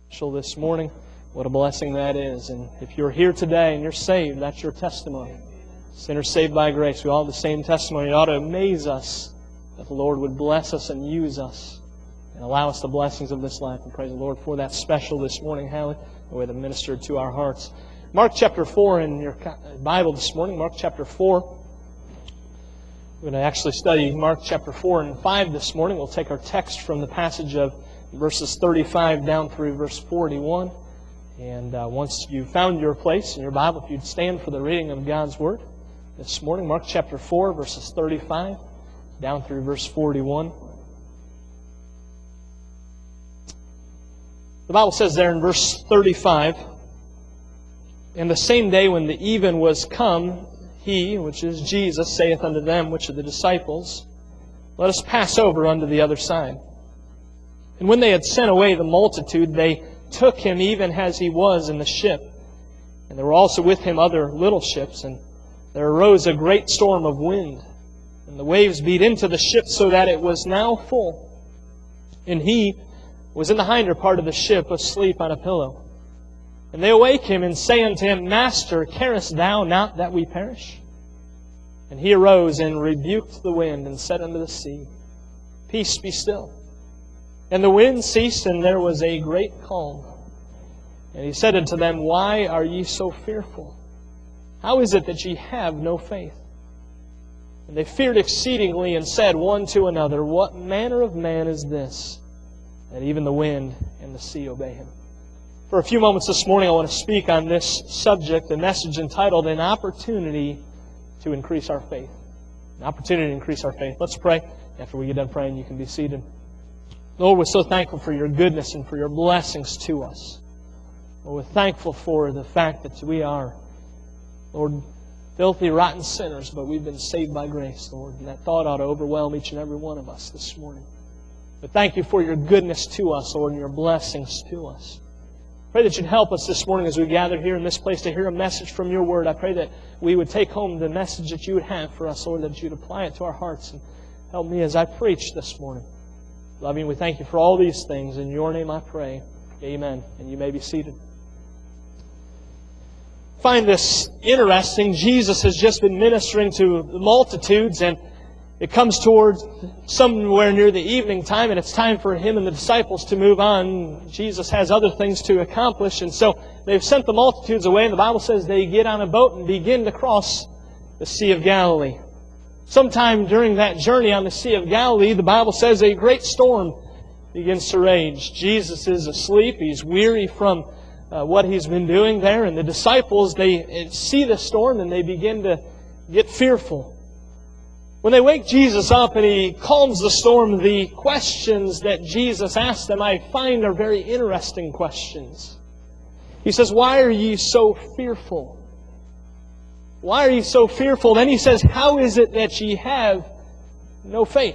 special this morning. What a blessing that is. And if you're here today and you're saved, that's your testimony. Sinners saved by grace. We all have the same testimony. It ought to amaze us that the Lord would bless us and use us and allow us the blessings of this life. And praise the Lord for that special this morning, Hallie, the way that ministered to our hearts. Mark chapter 4 in your Bible this morning. Mark chapter 4. We're going to actually study Mark chapter 4 and 5 this morning. We'll take our text from the passage of verses 35 down through verse 41. And once you've found your place in your Bible, if you'd stand for the reading of God's Word this morning. Mark chapter 4, verses 35 down through verse 41. The Bible says there in verse 35, "And the same day when the even was come, He," which is Jesus, "saith unto them, which are the disciples, Let us pass over unto the other side. And when they had sent away the multitude, they took Him even as He was in the ship. And there were also with Him other little ships. And there arose a great storm of wind, and the waves beat into the ship so that it was now full. And He was in the hinder part of the ship, asleep on a pillow. And they awake Him, and say unto Him, Master, carest Thou not that we perish? And He arose and rebuked the wind, and said unto the sea, Peace, be still. And the wind ceased, and there was a great calm. And He said unto them, Why are ye so fearful? How is it that ye have no faith? And they feared exceedingly, and said one to another, What manner of man is this, that even the wind and the sea obey Him? For a few moments this morning, I want to speak on this subject, a message entitled, An Opportunity to Increase Our Faith. An opportunity to increase our faith. Let's pray. After we get done praying, you can be seated. Lord, we're so thankful for Your goodness and for Your blessings to us. Lord, we're thankful for the fact that we are, Lord, filthy, rotten sinners, but we've been saved by grace, Lord. And that thought ought to overwhelm each and every one of us this morning. But thank You for Your goodness to us, Lord, and Your blessings to us. Pray that You'd help us this morning as we gather here in this place to hear a message from Your Word. I pray that we would take home the message that You would have for us, Lord, that You'd apply it to our hearts. And help me as I preach this morning. Loving, we thank You for all these things. In Your name I pray. Amen. And you may be seated. I find this interesting. Jesus has just been ministering to the multitudes, and it comes towards somewhere near the evening time, and it's time for Him and the disciples to move on. Jesus has other things to accomplish, and so they've sent the multitudes away, and the Bible says they get on a boat and begin to cross the Sea of Galilee. Sometime during that journey on the Sea of Galilee, the Bible says a great storm begins to rage. Jesus is asleep. He's weary from what He's been doing there. And the disciples, they see the storm and they begin to get fearful. When they wake Jesus up and He calms the storm, the questions that Jesus asks them, I find are very interesting questions. He says, Why are ye so fearful? Why are ye so fearful? Then He says, How is it that ye have no faith?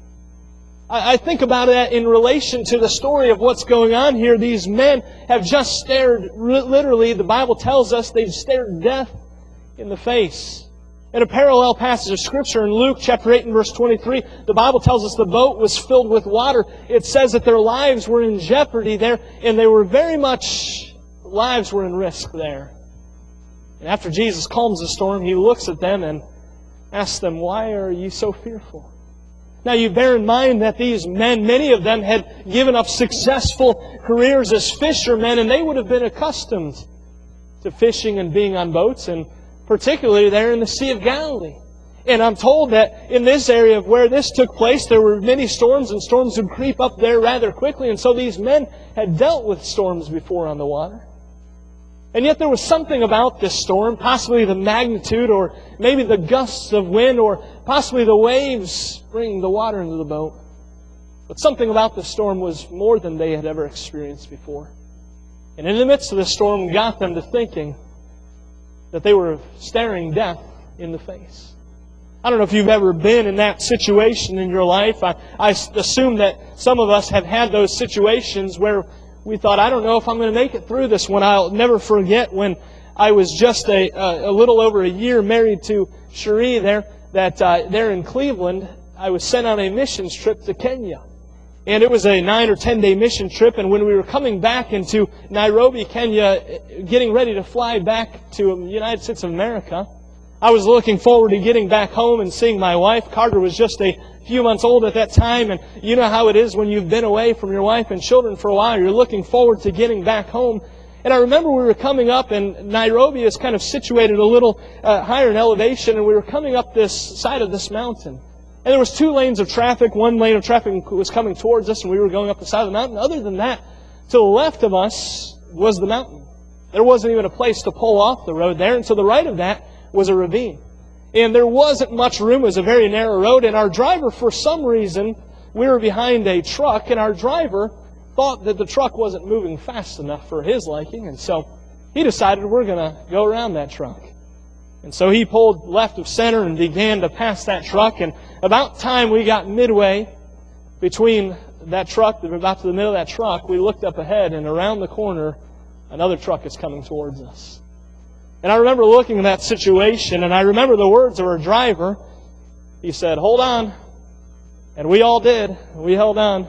I think about that in relation to the story of what's going on here. These men have just stared, literally, the Bible tells us they've stared death in the face. In a parallel passage of Scripture in Luke chapter 8 and verse 23, the Bible tells us the boat was filled with water. It says that their lives were in jeopardy there, and they were very much, lives were in risk there. And after Jesus calms the storm, He looks at them and asks them, Why are you so fearful? Now you bear in mind that these men, many of them had given up successful careers as fishermen, and they would have been accustomed to fishing and being on boats, and particularly there in the Sea of Galilee. And I'm told that in this area of where this took place, there were many storms, and storms would creep up there rather quickly. And so these men had dealt with storms before on the water. And yet there was something about this storm, possibly the magnitude, or maybe the gusts of wind, or possibly the waves bringing the water into the boat. But something about the storm was more than they had ever experienced before. And in the midst of the storm got them to thinking that they were staring death in the face. I don't know if you've ever been in that situation in your life. I assume that some of us have had those situations where we thought, I don't know if I'm going to make it through this one. I'll never forget when I was just a little over a year married to Cherie there in Cleveland. I was sent on a missions trip to Kenya. And it was a 9 or 10 day mission trip, and when we were coming back into Nairobi, Kenya, getting ready to fly back to the United States of America, I was looking forward to getting back home and seeing my wife. Carter was just a few months old at that time, and you know how it is when you've been away from your wife and children for a while. You're looking forward to getting back home. And I remember we were coming up, and Nairobi is kind of situated a little higher in elevation, and we were coming up this side of this mountain. And there was 2 lanes of traffic. One lane of traffic was coming towards us, and we were going up the side of the mountain. Other than that, to the left of us was the mountain. There wasn't even a place to pull off the road there. And to the right of that was a ravine. And there wasn't much room. It was a very narrow road. And our driver, for some reason, we were behind a truck, and our driver thought that the truck wasn't moving fast enough for his liking. And so he decided we're going to go around that truck. And so he pulled left of center and began to pass that truck. And about time we got midway between that truck, about to the middle of that truck, we looked up ahead, and around the corner, another truck is coming towards us. And I remember looking at that situation, and I remember the words of our driver. He said, "Hold on." And we all did. We held on.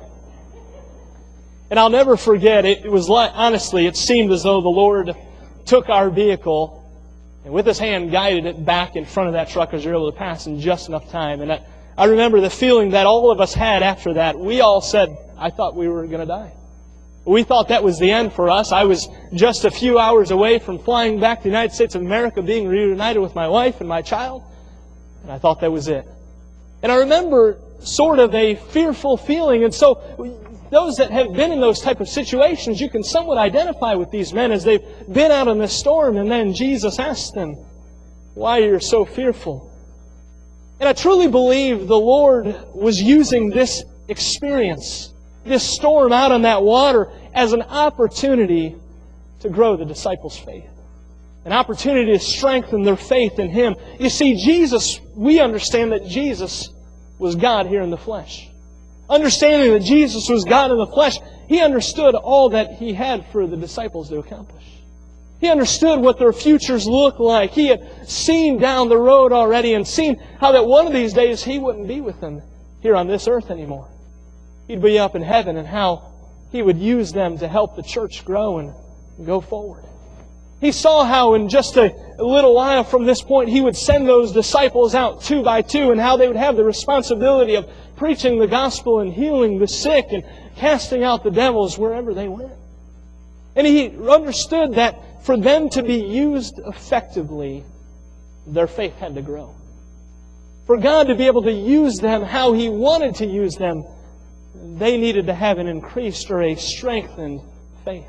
And I'll never forget, it was like, honestly, it seemed as though the Lord took our vehicle and with His hand guided it back in front of that truck as we were able to pass in just enough time. And I remember the feeling that all of us had after that. We all said, I thought we were going to die. We thought that was the end for us. I was just a few hours away from flying back to the United States of America, being reunited with my wife and my child. And I thought that was it. And I remember sort of a fearful feeling. And so those that have been in those type of situations, you can somewhat identify with these men as they've been out in this storm, and then Jesus asked them, "Why are you so fearful?" And I truly believe the Lord was using this experience, this storm out on that water, as an opportunity to grow the disciples' faith. An opportunity to strengthen their faith in Him. You see, Jesus, we understand that Jesus was God here in the flesh. Understanding that Jesus was God in the flesh, He understood all that He had for the disciples to accomplish. He understood what their futures looked like. He had seen down the road already and seen how that one of these days He wouldn't be with them here on this earth anymore. He'd be up in heaven, and how He would use them to help the church grow and go forward. He saw how in just a little while from this point He would send those disciples out 2 by 2, and how they would have the responsibility of preaching the gospel and healing the sick and casting out the devils wherever they went. And He understood that for them to be used effectively, their faith had to grow. For God to be able to use them how He wanted to use them, they needed to have an increased or a strengthened faith.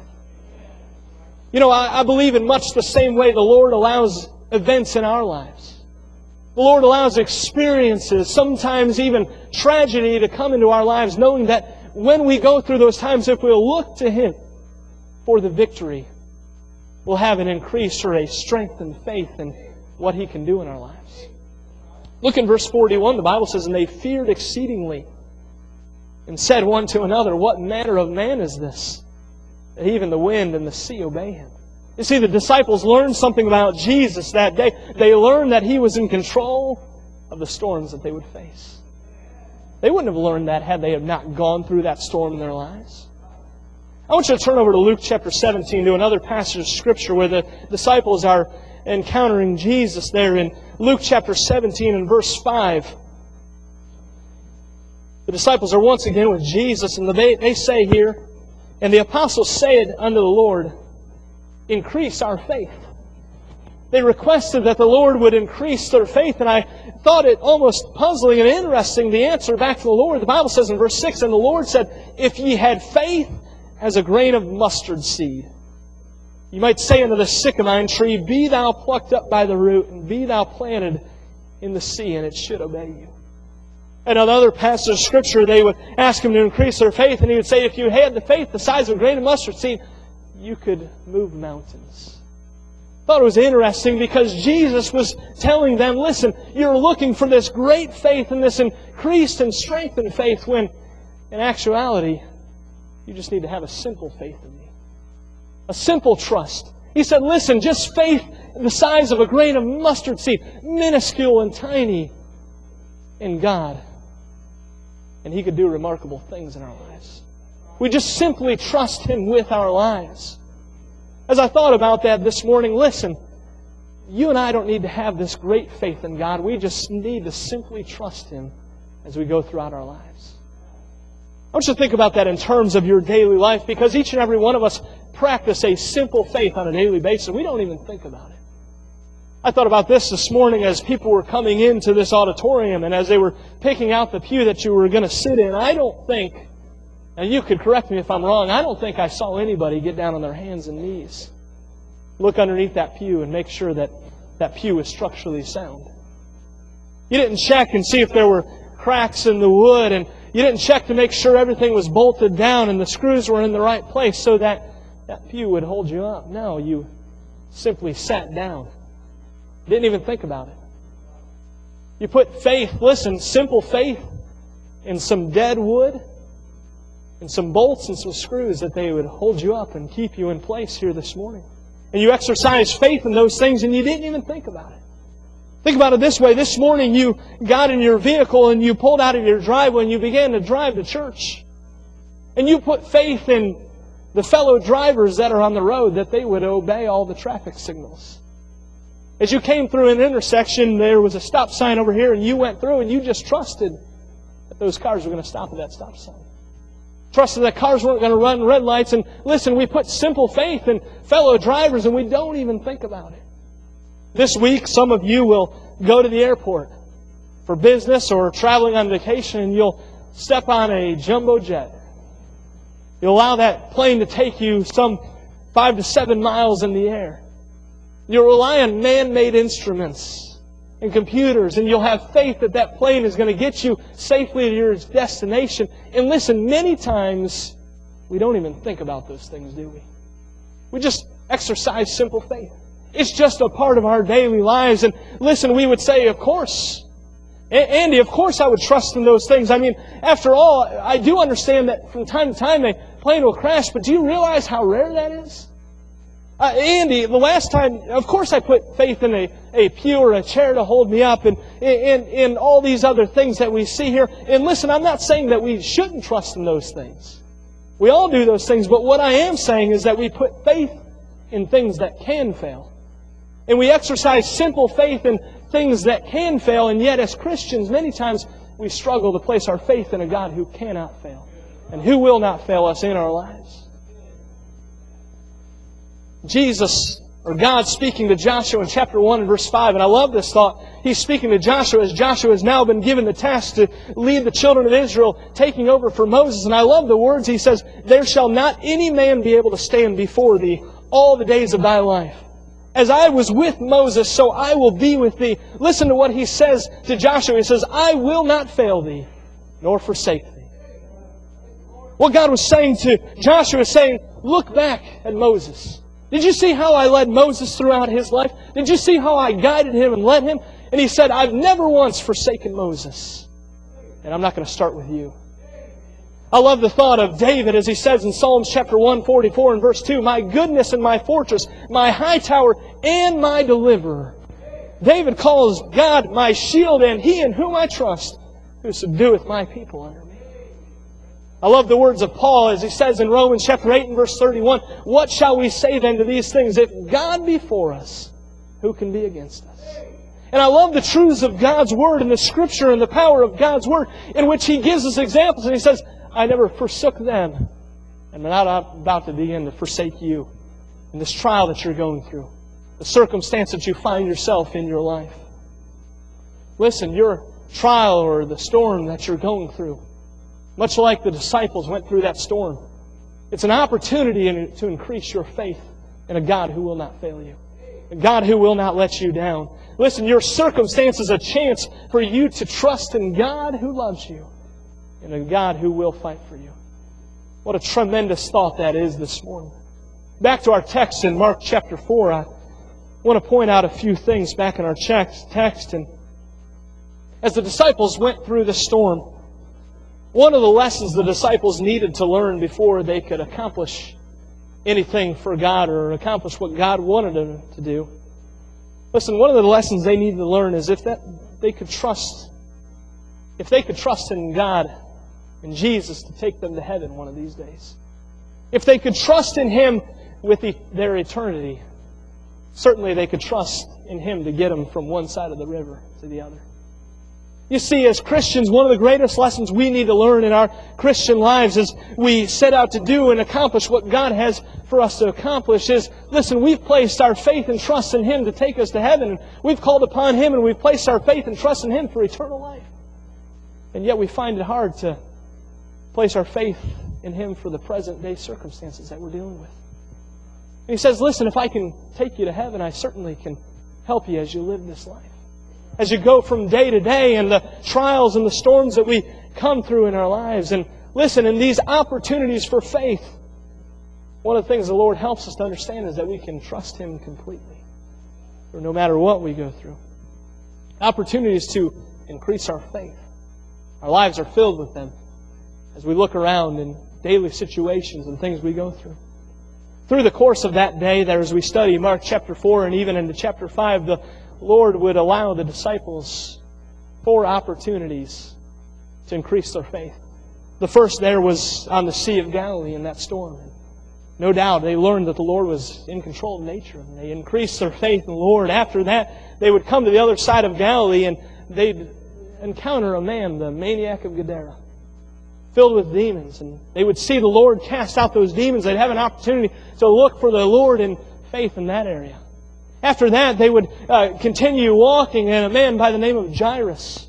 You know, I believe in much the same way the Lord allows events in our lives. The Lord allows experiences, sometimes even tragedy, to come into our lives, knowing that when we go through those times, if we'll look to Him for the victory, we'll have an increased or a strengthened faith in what He can do in our lives. Look in verse 41, the Bible says, "And they feared exceedingly, and said one to another, What manner of man is this, that even the wind and the sea obey Him?" You see, the disciples learned something about Jesus that day. They learned that He was in control of the storms that they would face. They wouldn't have learned that had they have not gone through that storm in their lives. I want you to turn over to Luke chapter 17, to another passage of Scripture where the disciples are encountering Jesus there in Luke chapter 17 and verse 5. The disciples are once again with Jesus, and they say here, "And the apostles said unto the Lord, Increase our faith." They requested that the Lord would increase their faith, and I thought it almost puzzling and interesting, the answer back to the Lord. The Bible says in verse 6, "And the Lord said, If ye had faith as a grain of mustard seed, you might say unto the sycamore tree, Be thou plucked up by the root, and be thou planted in the sea, and it should obey you." And on other passages of Scripture, they would ask Him to increase their faith, and He would say, if you had the faith the size of a grain of mustard seed, you could move mountains. I thought it was interesting because Jesus was telling them, listen, you're looking for this great faith and this increased and strengthened faith, when in actuality, you just need to have a simple faith in me. A simple trust. He said, listen, just faith the size of a grain of mustard seed, minuscule and tiny in God. and He could do remarkable things in our lives. We just simply trust Him with our lives. As I thought about that this morning, listen, you and I don't need to have this great faith in God. We just need to simply trust Him as we go throughout our lives. I want you to think about that in terms of your daily life, because each and every one of us practice a simple faith on a daily basis. We don't even think about it. I thought about this morning as people were coming into this auditorium and as they were picking out the pew that you were going to sit in. I don't think, and you could correct me if I'm wrong, I don't think I saw anybody get down on their hands and knees, look underneath that pew and make sure that that pew is structurally sound. You didn't check and see if there were cracks in the wood, and you didn't check to make sure everything was bolted down and the screws were in the right place so that that pew would hold you up. No, you simply sat down. Didn't even think about it. You put faith, listen, simple faith, in some dead wood, and some bolts and some screws that they would hold you up and keep you in place here this morning. And you exercised faith in those things and you didn't even think about it. Think about it this way. This morning you got in your vehicle and you pulled out of your driveway and you began to drive to church. And you put faith in the fellow drivers that are on the road that they would obey all the traffic signals. As you came through an intersection, there was a stop sign over here and you went through and you just trusted that those cars were going to stop at that stop sign. Trusted that cars weren't going to run red lights. And listen, we put simple faith in fellow drivers and we don't even think about it. This week, some of you will go to the airport for business or traveling on vacation and you'll step on a jumbo jet. You'll allow that plane to take you some 5 to 7 miles in the air. You'll rely on man-made instruments and computers, and you'll have faith that that plane is going to get you safely to your destination. And listen, many times we don't even think about those things, do we? We just exercise simple faith. It's just a part of our daily lives. And listen, we would say, of course, Andy, of course I would trust in those things. I mean, after all, I do understand that from time to time a plane will crash, but do you realize how rare that is? Andy, the last time, of course I put faith in a pew or a chair to hold me up and in all these other things that we see here. And listen, I'm not saying that we shouldn't trust in those things. We all do those things, but what I am saying is that we put faith in things that can fail. And we exercise simple faith in things that can fail, and yet as Christians, many times we struggle to place our faith in a God who cannot fail and who will not fail us in our lives. Jesus, or God, speaking to Joshua in chapter 1 and verse 5, and I love this thought. He's speaking to Joshua as Joshua has now been given the task to lead the children of Israel, taking over for Moses. And I love the words. He says, "There shall not any man be able to stand before thee all the days of thy life. As I was with Moses, so I will be with thee." Listen to what he says to Joshua. He says, "I will not fail thee, nor forsake thee." What God was saying to Joshua is saying, look back at Moses. Did you see how I led Moses throughout his life? Did you see how I guided him and led him? And he said, I've never once forsaken Moses. And I'm not going to start with you. I love the thought of David as he says in Psalms chapter 144 and verse 2, "My goodness and my fortress, my high tower and my deliverer." David calls God my shield and He in whom I trust, who subdueth my people under me. I love the words of Paul as he says in Romans chapter 8 and verse 31, "What shall we say then to these things? If God be for us, who can be against us?" And I love the truths of God's Word and the Scripture and the power of God's Word in which He gives us examples. And He says, I never forsook them. And I'm not about to begin to forsake you in this trial that you're going through, the circumstance that you find yourself in your life. Listen, your trial or the storm that you're going through, much like the disciples went through that storm, it's an opportunity to increase your faith in a God who will not fail you, a God who will not let you down. Listen, your circumstance is a chance for you to trust in God who loves you and a God who will fight for you. What a tremendous thought that is this morning. Back to our text in Mark chapter 4, I want to point out a few things back in our text. And as the disciples went through the storm, one of the lessons the disciples needed to learn before they could accomplish anything for God or accomplish what God wanted them to do. Listen, one of the lessons they needed to learn is if they could trust in God and Jesus to take them to heaven one of these days. If they could trust in Him with their eternity, certainly they could trust in Him to get them from one side of the river to the other. You see, as Christians, one of the greatest lessons we need to learn in our Christian lives as we set out to do and accomplish what God has for us to accomplish is, listen, we've placed our faith and trust in Him to take us to heaven. And we've called upon Him and we've placed our faith and trust in Him for eternal life. And yet we find it hard to place our faith in Him for the present day circumstances that we're dealing with. And He says, listen, if I can take you to heaven, I certainly can help you as you live this life. As you go from day to day and the trials and the storms that we come through in our lives. And listen, in these opportunities for faith, one of the things the Lord helps us to understand is that we can trust Him completely, or no matter what we go through. Opportunities to increase our faith. Our lives are filled with them as we look around in daily situations and things we go through. Through the course of that day, there as we study Mark chapter 4 and even into chapter 5, the Lord would allow the disciples 4 opportunities to increase their faith. The first there was on the Sea of Galilee in that storm. No doubt they learned that the Lord was in control of nature, and they increased their faith in the Lord. After that, they would come to the other side of Galilee and they'd encounter a man, the maniac of Gadara, filled with demons. And they would see the Lord cast out those demons. They'd have an opportunity to look for the Lord in faith in that area. After that, they would continue walking, and a man by the name of Jairus,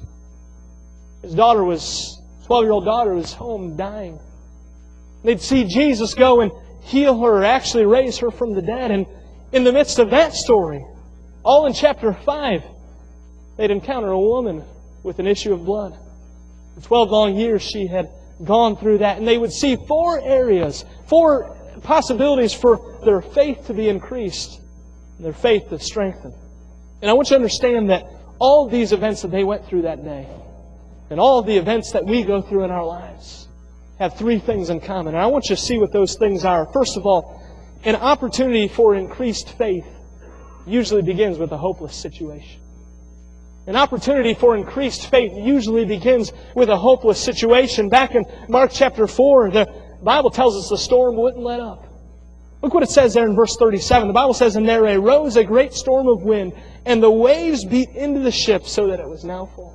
his 12-year-old daughter was home dying. They'd see Jesus go and heal her, actually raise her from the dead. And in the midst of that story, all in chapter 5, they'd encounter a woman with an issue of blood. For 12 long years she had gone through that. And they would see 4 areas, 4 possibilities for their faith to be increased, their faith to strengthen. And I want you to understand that all these events that they went through that day, and all the events that we go through in our lives, have 3 things in common. And I want you to see what those things are. First of all, an opportunity for increased faith usually begins with a hopeless situation. An opportunity for increased faith usually begins with a hopeless situation. Back in Mark chapter 4, the Bible tells us the storm wouldn't let up. Look what it says there in verse 37. The Bible says, "And there arose a great storm of wind, and the waves beat into the ship so that it was now full."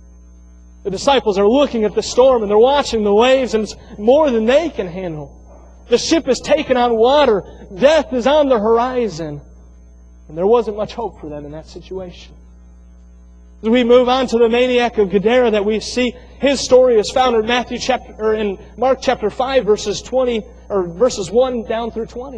The disciples are looking at the storm and they're watching the waves, and it's more than they can handle. The ship is taken on water. Death is on the horizon. And there wasn't much hope for them in that situation. As we move on to the maniac of Gadara that we see, his story is found in Mark chapter 5, verses 1 down through 20.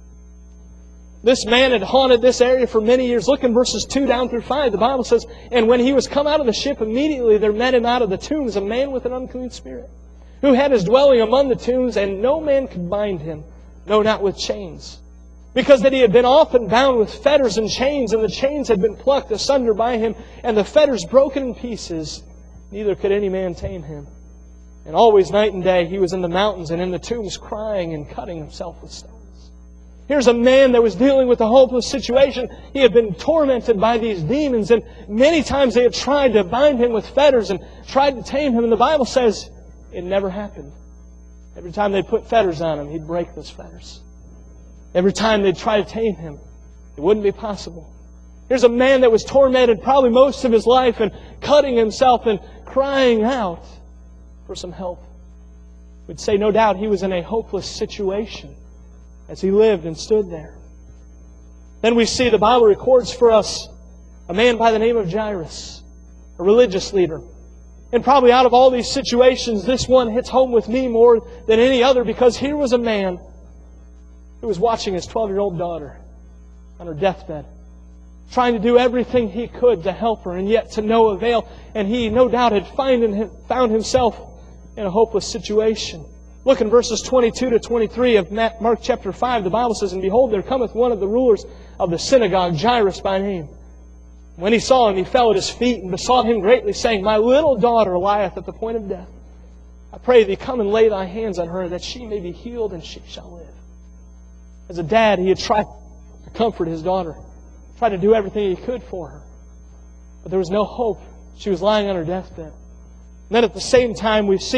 This man had haunted this area for many years. Look in verses 2 down through 5. The Bible says, "And when he was come out of the ship, immediately there met him out of the tombs a man with an unclean spirit, who had his dwelling among the tombs, and no man could bind him, no, not with chains. Because that he had been often bound with fetters and chains, and the chains had been plucked asunder by him, and the fetters broken in pieces, neither could any man tame him. And always night and day he was in the mountains and in the tombs, crying and cutting himself with stones." Here's a man that was dealing with a hopeless situation. He had been tormented by these demons, and many times they had tried to bind him with fetters and tried to tame him, and the Bible says it never happened. Every time they put fetters on him, he'd break those fetters. Every time they'd try to tame him, it wouldn't be possible. Here's a man that was tormented probably most of his life and cutting himself and crying out for some help. We'd say no doubt he was in a hopeless situation as he lived and stood there. Then we see the Bible records for us a man by the name of Jairus, a religious leader. And probably out of all these situations, this one hits home with me more than any other, because here was a man who was watching his 12-year-old daughter on her deathbed, trying to do everything he could to help her, and yet to no avail. And he, no doubt, had found himself in a hopeless situation. Look in verses 22 to 23 of Mark chapter 5. The Bible says, "And behold, there cometh one of the rulers of the synagogue, Jairus by name. When he saw him, he fell at his feet and besought him greatly, saying, My little daughter lieth at the point of death. I pray thee, come and lay thy hands on her, that she may be healed, and she shall live." As a dad, he had tried to comfort his daughter, tried to do everything he could for her. But there was no hope. She was lying on her deathbed. And then at the same time, we see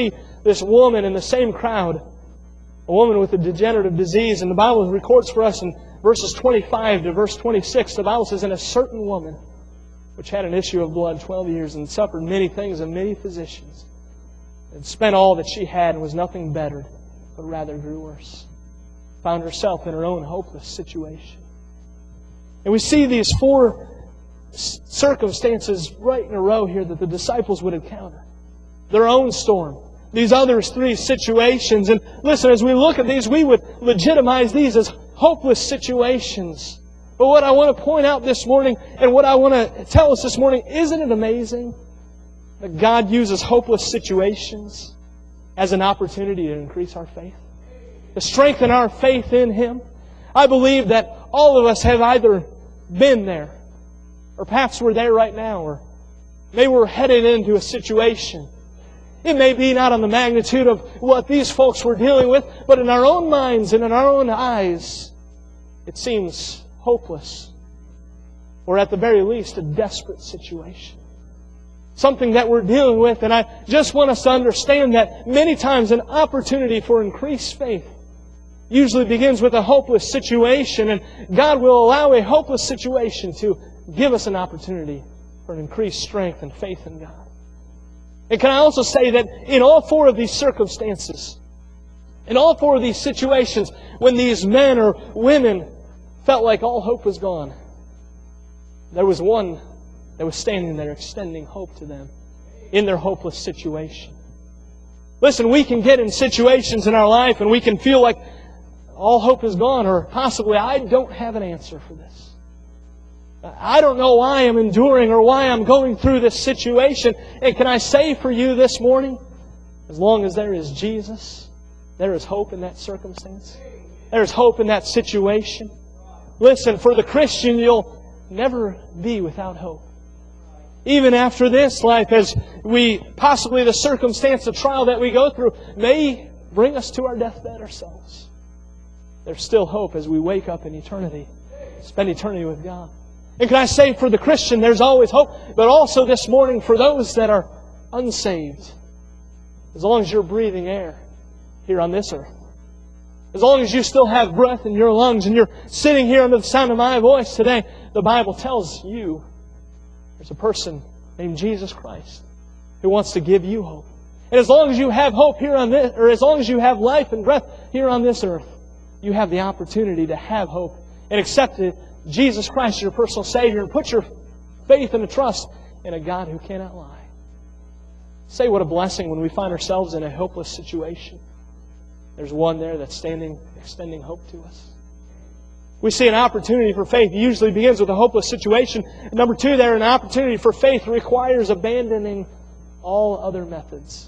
this woman in the same crowd, a woman with a degenerative disease. And the Bible records for us in verses 25 to verse 26, the Bible says, "And a certain woman, which had an issue of blood 12 years, and suffered many things of many physicians, and spent all that she had, and was nothing bettered, but rather grew worse," found herself in her own hopeless situation. And we see these four circumstances right in a row here that the disciples would encounter. Their own storm. These other three situations. And listen, as we look at these, we would legitimize these as hopeless situations. But what I want to point out this morning, and what I want to tell us this morning, isn't it amazing that God uses hopeless situations as an opportunity to increase our faith? To strengthen our faith in Him? I believe that all of us have either been there, or perhaps we're there right now, or maybe we're headed into a situation. It may be not on the magnitude of what these folks were dealing with, but in our own minds and in our own eyes, it seems hopeless. Or at the very least, a desperate situation. Something that we're dealing with. And I just want us to understand that many times an opportunity for increased faith usually begins with a hopeless situation. And God will allow a hopeless situation to give us an opportunity for an increased strength and faith in God. And can I also say that in all four of these circumstances, in all four of these situations, when these men or women felt like all hope was gone, there was one that was standing there extending hope to them in their hopeless situation. Listen, we can get in situations in our life and we can feel like all hope is gone, or possibly I don't have an answer for this. I don't know why I'm enduring or why I'm going through this situation. And can I say for you this morning, as long as there is Jesus, there is hope in that circumstance. There is hope in that situation. Listen, for the Christian, you'll never be without hope. Even after this life, as we possibly the circumstance, the trial that we go through may bring us to our deathbed ourselves, there's still hope as we wake up in eternity, spend eternity with God. And can I say for the Christian, there's always hope, but also this morning for those that are unsaved. As long as you're breathing air here on this earth, as long as you still have breath in your lungs and you're sitting here under the sound of my voice today, the Bible tells you there's a person named Jesus Christ who wants to give you hope. And as long as you have hope here on this, or as long as you have life and breath here on this earth, you have the opportunity to have hope and accept Jesus Christ, your personal Savior, and put your faith and trust in a God who cannot lie. Say what a blessing when we find ourselves in a hopeless situation. There's one there that's standing, extending hope to us. We see an opportunity for faith usually begins with a hopeless situation. And number two there, an opportunity for faith requires abandoning all other methods.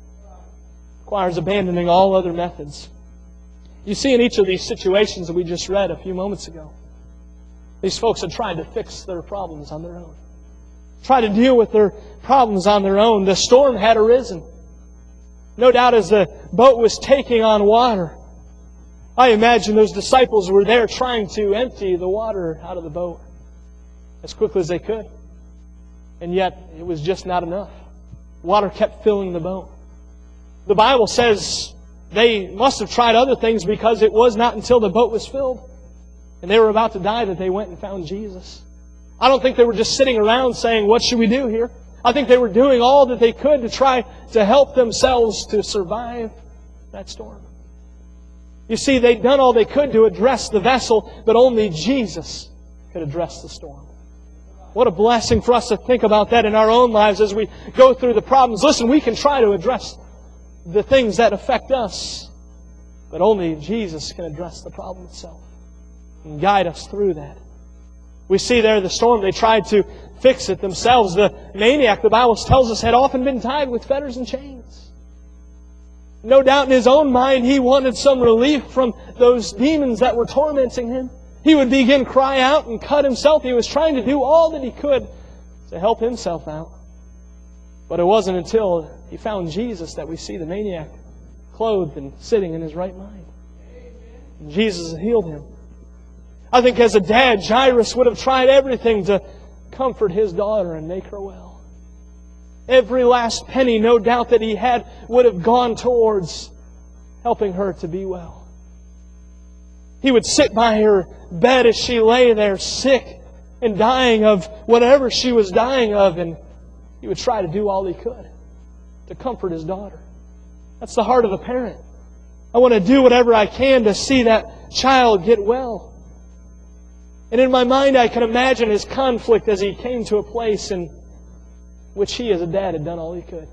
Requires abandoning all other methods. You see in each of these situations that we just read a few moments ago, these folks had tried to fix their problems on their own. Tried to deal with their problems on their own. The storm had arisen. No doubt as the boat was taking on water, I imagine those disciples were there trying to empty the water out of the boat as quickly as they could. And yet, it was just not enough. Water kept filling the boat. The Bible says they must have tried other things because it was not until the boat was filled and they were about to die that they went and found Jesus. I don't think they were just sitting around saying, what should we do here? I think they were doing all that they could to try to help themselves to survive that storm. You see, they'd done all they could to address the vessel, but only Jesus could address the storm. What a blessing for us to think about that in our own lives as we go through the problems. Listen, we can try to address the things that affect us, but only Jesus can address the problem itself and guide us through that. We see there the storm, they tried to fix it themselves. The maniac, the Bible tells us, had often been tied with fetters and chains. No doubt in his own mind he wanted some relief from those demons that were tormenting him. He would begin to cry out and cut himself. He was trying to do all that he could to help himself out. But it wasn't until he found Jesus that we see the maniac clothed and sitting in his right mind. And Jesus healed him. I think as a dad, Jairus would have tried everything to comfort his daughter and make her well. Every last penny, no doubt, that he had would have gone towards helping her to be well. He would sit by her bed as she lay there sick and dying of whatever she was dying of, and he would try to do all he could to comfort his daughter. That's the heart of a parent. I want to do whatever I can to see that child get well. And in my mind, I can imagine his conflict as he came to a place in which he as a dad had done all he could.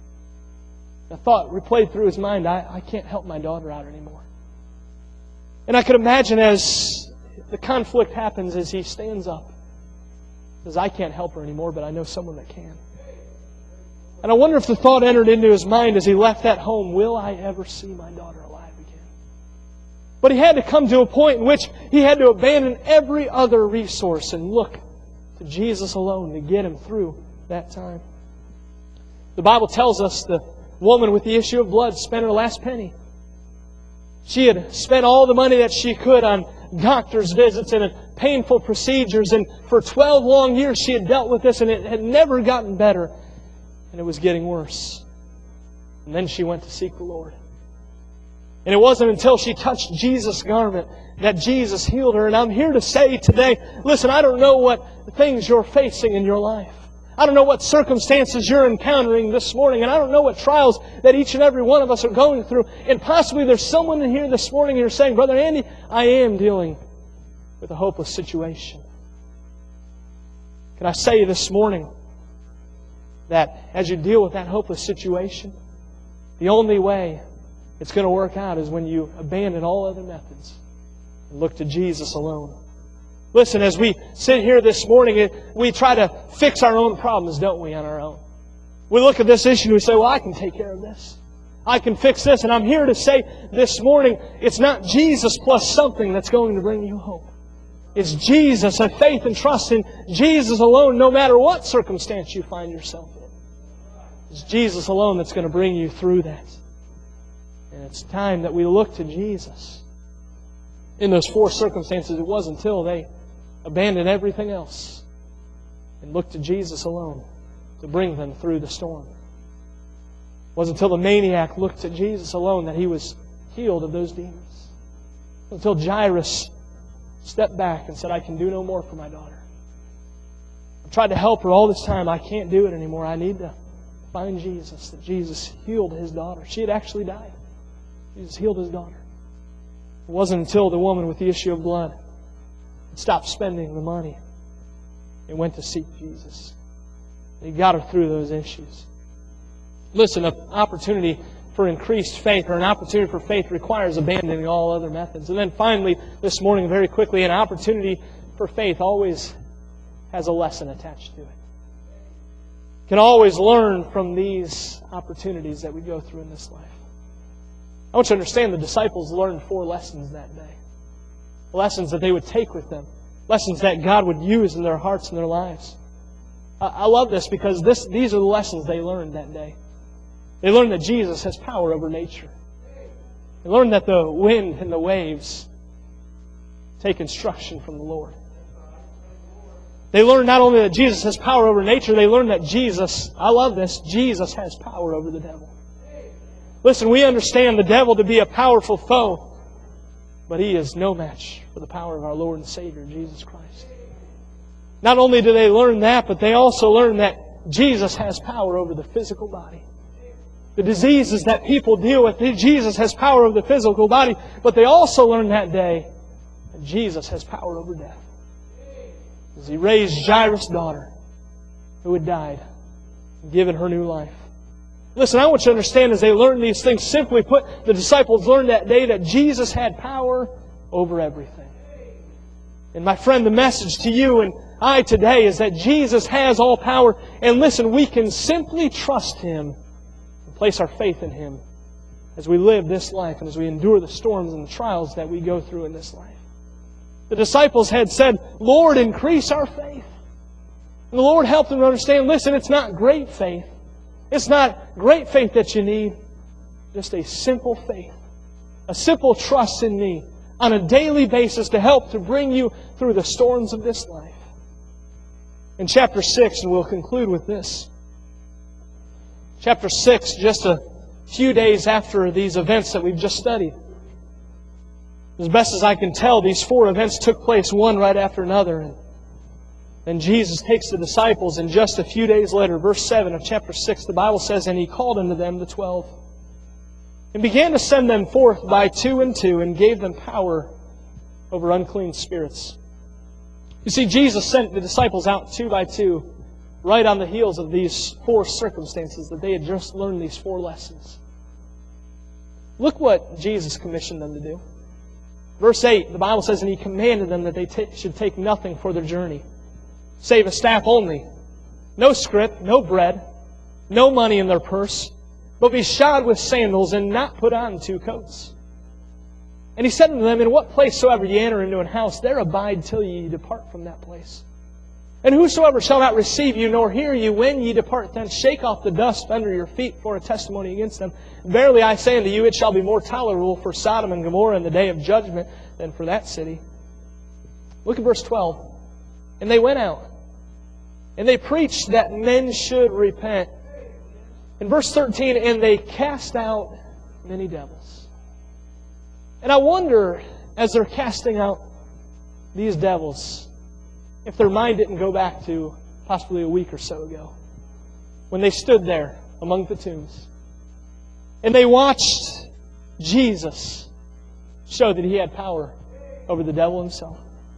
The thought replayed through his mind, I can't help my daughter out anymore. And I could imagine as the conflict happens, as he stands up, says, I can't help her anymore, but I know someone that can. And I wonder if the thought entered into his mind as he left that home, will I ever see my daughter alive again? But he had to come to a point in which he had to abandon every other resource and look to Jesus alone to get him through that time. The Bible tells us the woman with the issue of blood spent her last penny. She had spent all the money that she could on doctor's visits and painful procedures, and for 12 long years she had dealt with this, and it had never gotten better, and it was getting worse. And then she went to seek the Lord. And it wasn't until she touched Jesus' garment that Jesus healed her. And I'm here to say today, listen, I don't know what things you're facing in your life. I don't know what circumstances you're encountering this morning, and I don't know what trials that each and every one of us are going through. And possibly there's someone in here this morning and you're saying, Brother Andy, I am dealing with a hopeless situation. Can I say this morning that as you deal with that hopeless situation, the only way it's going to work out is when you abandon all other methods and look to Jesus alone. Listen, as we sit here this morning, we try to fix our own problems, don't we, on our own? We look at this issue and we say, well, I can take care of this. I can fix this. And I'm here to say this morning, it's not Jesus plus something that's going to bring you hope. It's Jesus, a faith and trust in Jesus alone, no matter what circumstance you find yourself in. It's Jesus alone that's going to bring you through that. And it's time that we look to Jesus. In those four circumstances, it wasn't until they abandoned everything else and looked to Jesus alone to bring them through the storm. It wasn't until the maniac looked to Jesus alone that he was healed of those demons. Until Jairus stepped back and said, I can do no more for my daughter. I've tried to help her all this time. I can't do it anymore. I need to find Jesus. That Jesus healed his daughter. She had actually died. Jesus healed his daughter. It wasn't until the woman with the issue of blood stopped spending the money and went to seek Jesus. He got her through those issues. Listen, an opportunity for increased faith, or an opportunity for faith, requires abandoning all other methods. And then finally, this morning, very quickly, an opportunity for faith always has a lesson attached to it. You can always learn from these opportunities that we go through in this life. I want you to understand the disciples learned 4 lessons that day. Lessons that they would take with them. Lessons that God would use in their hearts and their lives. I love this because these are the lessons they learned that day. They learned that Jesus has power over nature. They learned that the wind and the waves take instruction from the Lord. They learned not only that Jesus has power over nature, they learned that Jesus, I love this, Jesus has power over the devil. Listen, we understand the devil to be a powerful foe, but he is no match for the power of our Lord and Savior, Jesus Christ. Not only do they learn that, but they also learn that Jesus has power over the physical body. The diseases that people deal with, Jesus has power over the physical body, but they also learned that day that Jesus has power over death. As He raised Jairus' daughter, who had died, and given her new life. Listen, I want you to understand, as they learned these things, simply put, the disciples learned that day that Jesus had power over everything. And my friend, the message to you and I today is that Jesus has all power. And listen, we can simply trust Him and place our faith in Him as we live this life and as we endure the storms and the trials that we go through in this life. The disciples had said, Lord, increase our faith. And the Lord helped them to understand, listen, it's not great faith. It's not great faith that you need. Just a simple faith. A simple trust in me on a daily basis to help to bring you through the storms of this life. In chapter 6, and we'll conclude with this, Chapter 6, just a few days after these events that we've just studied. As best as I can tell, these 4 events took place one right after another. And then Jesus takes the disciples, and just a few days later, verse 7 of chapter 6, the Bible says, "And He called unto them the 12, and began to send them forth by 2 and 2, and gave them power over unclean spirits." You see, Jesus sent the disciples out 2 by 2, right on the heels of these 4 circumstances that they had just learned these 4 lessons. Look what Jesus commissioned them to do. Verse 8, the Bible says, "And He commanded them that they should take nothing for their journey, save a staff only, no scrip, no bread, no money in their purse, but be shod with sandals, and not put on 2 coats. And He said unto them, In what place soever ye enter into an house, there abide till ye depart from that place. And whosoever shall not receive you, nor hear you when ye depart thence, shake off the dust under your feet for a testimony against them. Verily I say unto you, it shall be more tolerable for Sodom and Gomorrah in the day of judgment than for that city." Look at verse 12. "And they went out, and they preached that men should repent." In verse 13, "And they cast out many devils." And I wonder, as they're casting out these devils, if their mind didn't go back to possibly a week or so ago, when they stood there among the tombs, and they watched Jesus show that He had power over the devil himself.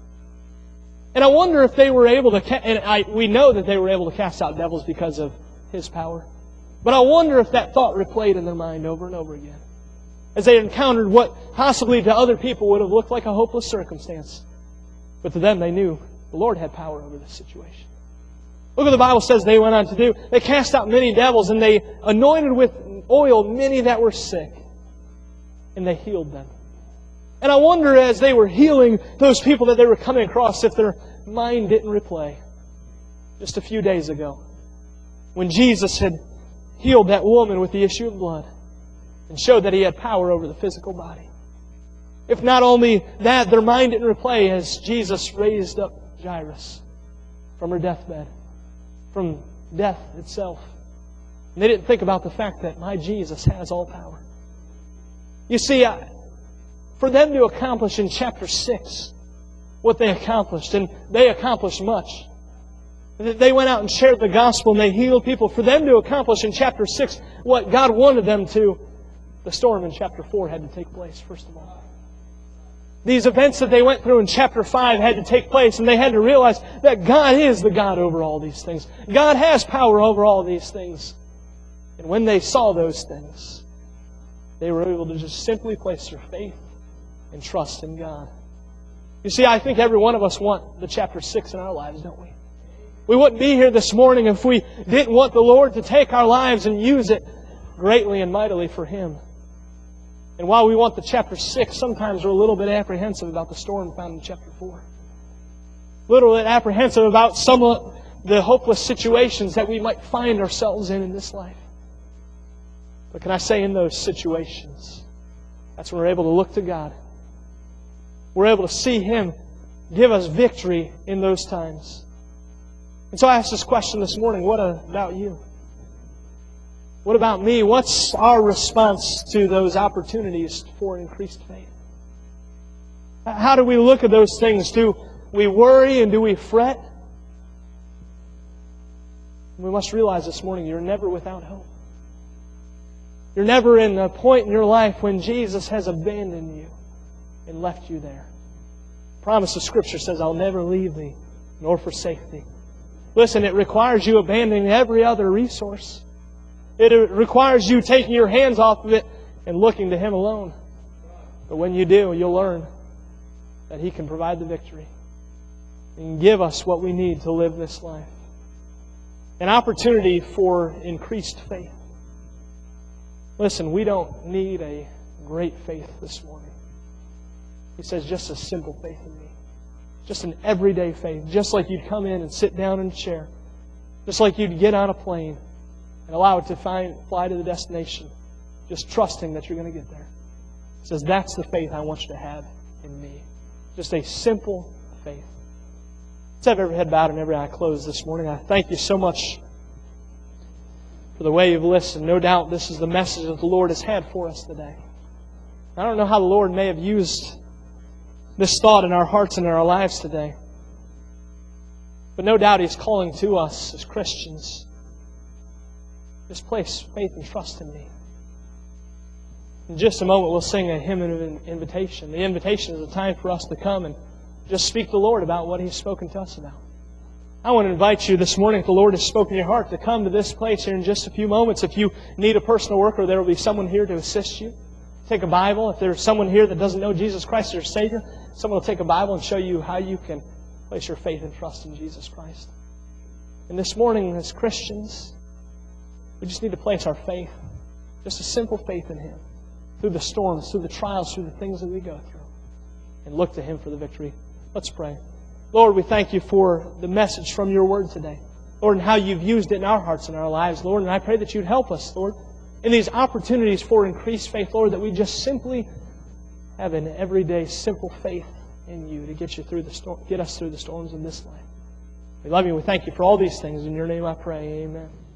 And I wonder if they were able to, we know that they were able to cast out devils because of His power. But I wonder if that thought replayed in their mind over and over again, as they encountered what possibly to other people would have looked like a hopeless circumstance. But to them, they knew the Lord had power over this situation. Look what the Bible says they went on to do. They cast out many devils, and they anointed with oil many that were sick, and they healed them. And I wonder, as they were healing those people that they were coming across, if their mind didn't replay just a few days ago, when Jesus had healed that woman with the issue of blood and showed that He had power over the physical body. If not only that, their mind didn't replay as Jesus raised up Jairus from her deathbed, from death itself. And they didn't think about the fact that my Jesus has all power. You see, for them to accomplish in chapter 6 what they accomplished, and they accomplished much. They went out and shared the gospel and they healed people. For them to accomplish in chapter 6 what God wanted them to, the storm in chapter 4 had to take place, first of all. These events that they went through in chapter 5 had to take place, and they had to realize that God is the God over all these things. God has power over all these things. And when they saw those things, they were able to just simply place their faith and trust in God. You see, I think every one of us want the chapter 6 in our lives, don't we? We wouldn't be here this morning if we didn't want the Lord to take our lives and use it greatly and mightily for Him. And while we want the chapter 6, sometimes we're a little bit apprehensive about the storm found in chapter 4. A little bit apprehensive about some of the hopeless situations that we might find ourselves in this life. But can I say, in those situations, that's when we're able to look to God. We're able to see Him give us victory in those times. And so I asked this question this morning, what about you? What about me? What's our response to those opportunities for increased faith? How do we look at those things? Do we worry and do we fret? We must realize this morning, you're never without hope. You're never in a point in your life when Jesus has abandoned you and left you there. The promise of Scripture says, I'll never leave thee nor forsake thee. Listen, it requires you abandoning every other resource. It requires you taking your hands off of it and looking to Him alone. But when you do, you'll learn that He can provide the victory and give us what we need to live this life. An opportunity for increased faith. Listen, we don't need a great faith this morning. He says just a simple faith in me. Just an everyday faith. Just like you'd come in and sit down in a chair. Just like you'd get on a plane and allow it to fly to the destination. Just trusting that you're going to get there. He says that's the faith I want you to have in me. Just a simple faith. Let's have every head bowed and every eye closed this morning. I thank you so much for for the way you've listened. No doubt this is the message that the Lord has had for us today. I don't know how the Lord may have used this thought in our hearts and in our lives today. But no doubt He's calling to us as Christians. Just place faith and trust in me. In just a moment we'll sing a hymn of invitation. The invitation is a time for us to come and just speak to the Lord about what He's spoken to us about. I want to invite you this morning, if the Lord has spoken to your heart, to come to this place here in just a few moments. If you need a personal worker, there will be someone here to assist you. Take a Bible. If there's someone here that doesn't know Jesus Christ as your Savior, someone will take a Bible and show you how you can place your faith and trust in Jesus Christ. And this morning, as Christians, we just need to place our faith, just a simple faith in Him, through the storms, through the trials, through the things that we go through, and look to Him for the victory. Let's pray. Lord, we thank You for the message from Your Word today. Lord, and how You've used it in our hearts and our lives, Lord. And I pray that You'd help us, Lord, in these opportunities for increased faith, Lord, that we just simply have an everyday simple faith in You to get us through the storms in this life. We love You and we thank You for all these things. In Your name I pray. Amen.